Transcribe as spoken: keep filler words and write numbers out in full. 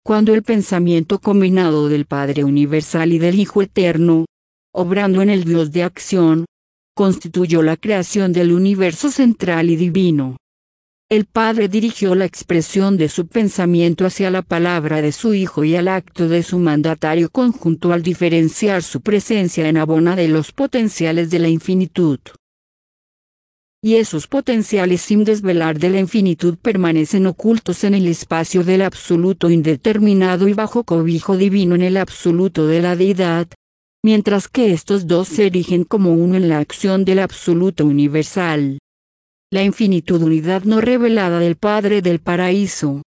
cuando el pensamiento combinado del Padre Universal y del Hijo Eterno, obrando en el Dios de acción, constituyó la creación del universo central y divino. El Padre dirigió la expresión de su pensamiento hacia la palabra de su Hijo y al acto de su mandatario conjunto al diferenciar su presencia en abona de los potenciales de la infinitud. Y esos potenciales sin desvelar de la infinitud permanecen ocultos en el espacio del absoluto indeterminado y bajo cobijo divino en el absoluto de la deidad, mientras que estos dos se erigen como uno en la acción del absoluto universal. La infinitud unidad no revelada del Padre del Paraíso,